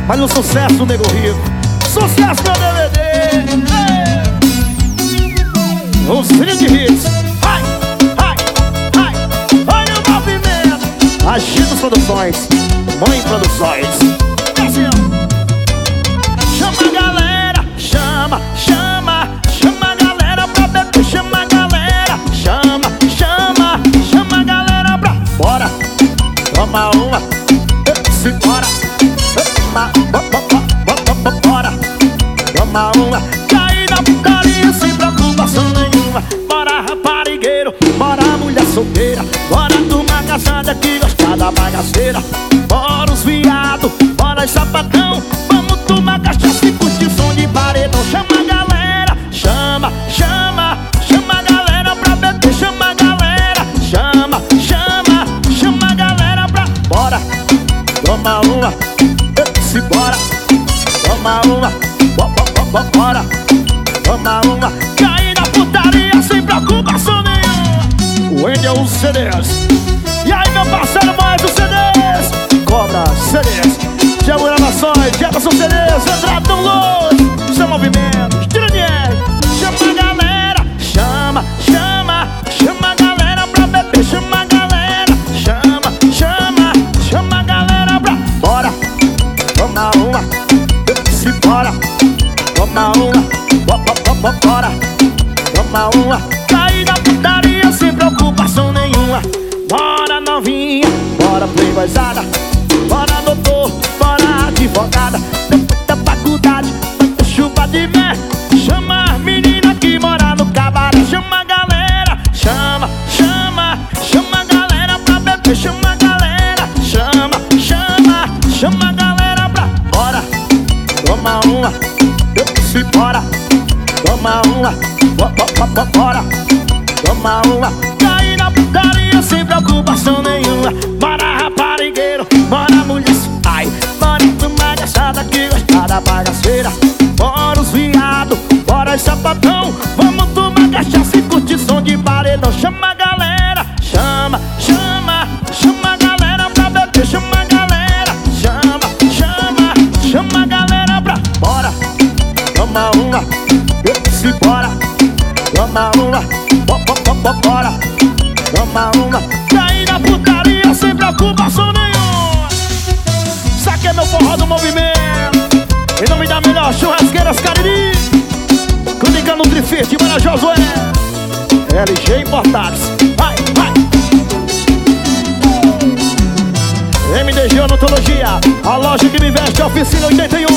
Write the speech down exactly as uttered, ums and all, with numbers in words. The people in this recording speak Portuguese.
Olha o sucesso do Nego Rico. Sucesso do D V D. Os trinta hits. Ai, ai, ai. Olha o movimento. Agito Produções, Mãe Produções. Chama a galera, chama, chama. Chama a galera pra beber, chama a galera. Chama, chama, chama a galera pra bora. Toma uma, se bora. Toma, bora. Toma uma, cair na putaria sem preocupação nenhuma. Bora raparigueiro, bora mulher solteira. Bora turma casada que gosta da bagaceira. Bora os viado, bora sapatão. Vamos tomar cachaça e curtir som de paredão. Chama a galera, chama, chama. Chama a galera pra beber, chama a galera. Chama, chama, chama a galera pra bora. Toma uma, se bora. Toma uma, bora. Toma uma, cair na putaria sem preocupação nenhuma. O Ender é os C Ds. E aí meu parceiro, mais os C Ds. Cobra C Ds, Gel Gravações, Jefferson C Ds, Andradão Luz, seu movimento, Tiranier. Chama a galera, chama, chama. Chama a galera pra beber, chama a galera. Chama, chama, chama a galera pra bora. Toma uma, se bora. Toma uma, bora. Toma uma, cair na putaria sem preocupação nenhuma. Bora novinha, bora playboyzada. Bora doutor, bora advogada. Depois da faculdade, chuva de mer. Chama as meninas que moram no cabaré. Chama a galera, chama, chama. Chama a galera pra beber, chama a galera. Chama, chama, chama a galera pra bora. Toma uma, se bora. Toma uma, bora. Toma uma, cair na putaria sem preocupação nenhuma. Bora raparigueiro, bora mulher, ai. Bora tomar cachaça que gosta da bagaceira. Bora os viado, bora sapatão. Vamos tomar cachaça e curtir som de paredão. Chama a galera, chama, chama. Chama a galera pra beber, chama a galera. Chama, chama, chama a galera pra bora. Toma uma, se bora. Toma uma, bora. Toma uma, cair na putaria sem preocupação nenhuma. Saque é meu forró do movimento. Em nome da melhor churrasqueiras Cariri, Clínica Nutrifit, Mara Josué, L G Importados. Vai, vai. M D G Odontologia, a loja que me veste, a oficina oitenta e um.